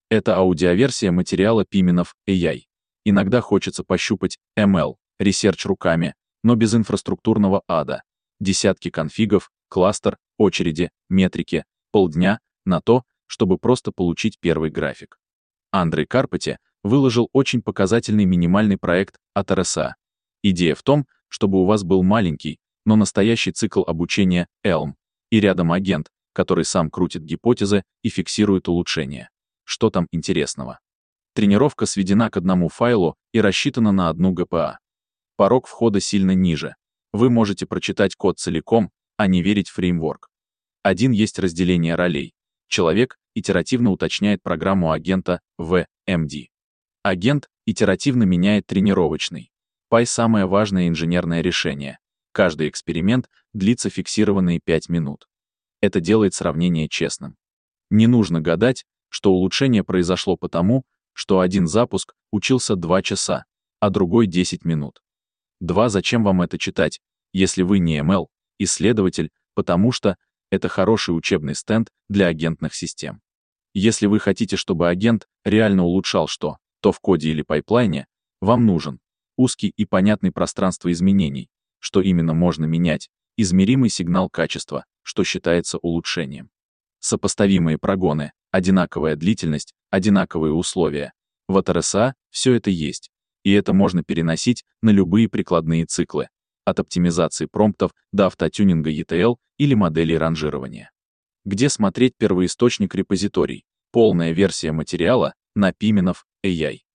Это аудиоверсия материала Piminov AI. Иногда хочется пощупать ML, ресерч руками, но без инфраструктурного ада. Десятки конфигов, кластер, очереди, метрики, полдня на то, чтобы просто получить первый график. Андрей Карпати выложил очень показательный минимальный проект от RSA. Идея в том, чтобы у вас был маленький, но настоящий цикл обучения Elm, и рядом агент, который сам крутит гипотезы и фиксирует улучшения. Что там интересного? Тренировка сведена к одному файлу и рассчитана на одну ГПА. Порог входа сильно ниже. Вы можете прочитать код целиком, а не верить в фреймворк. Есть разделение ролей. Человек итеративно уточняет программу агента в MD. Агент итеративно меняет тренировочный. Py — самое важное инженерное решение. Каждый эксперимент длится фиксированные 5 минут. Это делает сравнение честным. Не нужно гадать, что улучшение произошло потому, что один запуск учился 2 часа, а другой 10 минут. Зачем вам это читать, если вы не ML-исследователь, потому что это хороший учебный стенд для агентных систем. Если вы хотите, чтобы агент реально улучшал то в коде или пайплайне, вам нужен узкий и понятный пространство изменений, что именно можно менять, измеримый сигнал качества, что считается улучшением. Сопоставимые прогоны, одинаковая длительность, одинаковые условия. В RSA все это есть, и это можно переносить на любые прикладные циклы, от оптимизации промптов до автотюнинга ETL или моделей ранжирования. Где смотреть первоисточник репозиторий? Полная версия материала на Piminov AI.